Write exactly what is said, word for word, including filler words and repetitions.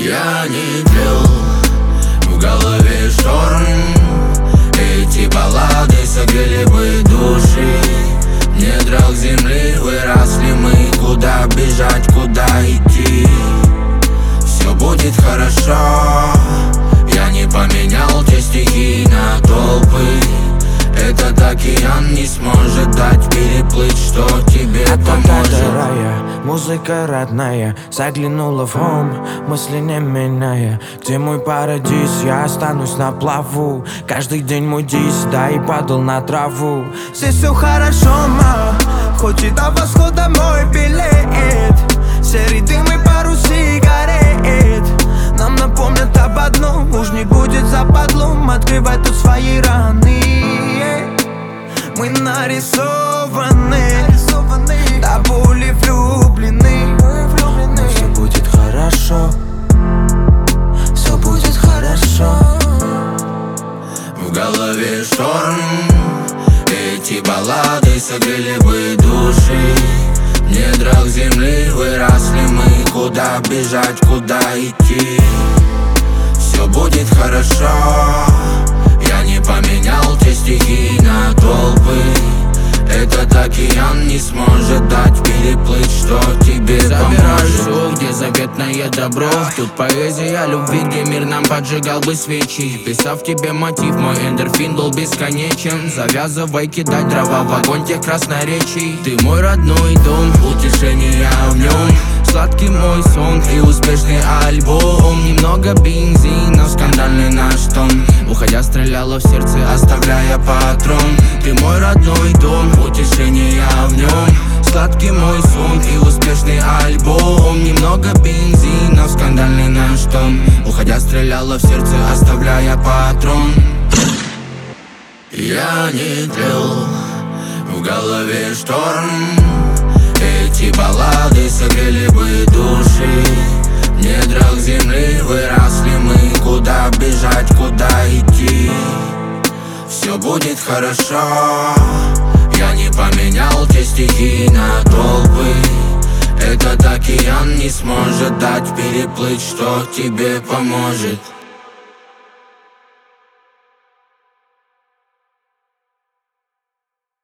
Я не пил, в голове шторм. Эти баллады согрели бы души. В недрах земли выросли мы. Куда бежать, куда идти? Все будет хорошо. Я не поменял те стихи на толпы. Этот океан не сможет дать переплыть, что тебе поможет. Рая, музыка родная, заглянула в хом, мысли не меняя. Где мой парадиз, я останусь на плаву. Каждый день мой дис, да и падал на траву. Здесь все хорошо, ма, хоть и до восхода мой билет. Серый дым и пару сигарет нам напомнят об одном: уж не будет западлом открывать тут свои раны. Мы нарисованы, до боли влюблены. Но все будет хорошо, все будет хорошо. В голове шторм. Эти баллады согрели бы души. В недрах земли выросли мы. Куда бежать, куда идти? Все будет хорошо. Я не поменял те стихи на толпы. Этот океан не сможет дать переплыть, что тебе Забираю все, где заветное добро. Тут поэзия любви, где мир нам поджигал бы свечи. Писав тебе мотив, мой эндорфин был бесконечен. Завязывай кидать дрова в огонь тех красноречий. Ты мой родной дом, утешение в нем. Сладкий мой сон и успешный альбом. Немного бензина, скандальный наш тон. Уходя стреляла в сердце, оставляя патрон. Ты мой родной дом, утешение в нем. Сладкий мой сон и успешный альбом. Немного бензина, скандальный наш тон. Уходя стреляла в сердце, оставляя патрон. Я не тлел, в голове шторм. Эти баллады согрели бы души. В недрах земли выросли мы. Куда бежать, куда идти? Все будет хорошо. Я не поменял те стихи на толпы. Этот океан не сможет дать переплыть, что тебе поможет.